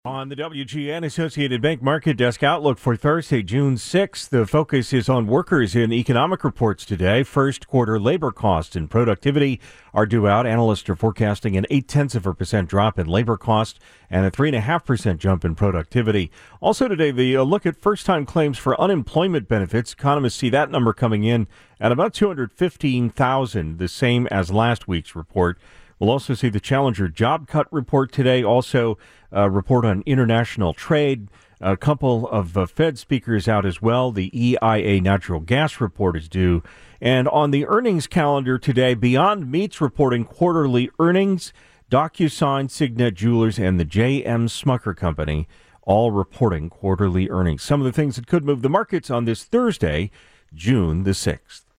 On the WGN Associated Bank Market Desk outlook for Thursday, June 6th, the focus is on workers in economic reports today. First quarter labor costs and productivity are due out. Analysts are forecasting an 0.8% drop in labor cost and a 3.5% jump in productivity. Also today, the look at first-time claims for unemployment benefits. Economists see that number coming in at about 215,000, the same as last week's report. We'll also see the Challenger job cut report today, also a report on international trade. A couple of Fed speakers out as well. The EIA natural gas report is due. And on the earnings calendar today, Beyond Meat's reporting quarterly earnings. DocuSign, Signet Jewelers, and the J.M. Smucker Company all reporting quarterly earnings. Some of the things that could move the markets on this Thursday, June the 6th.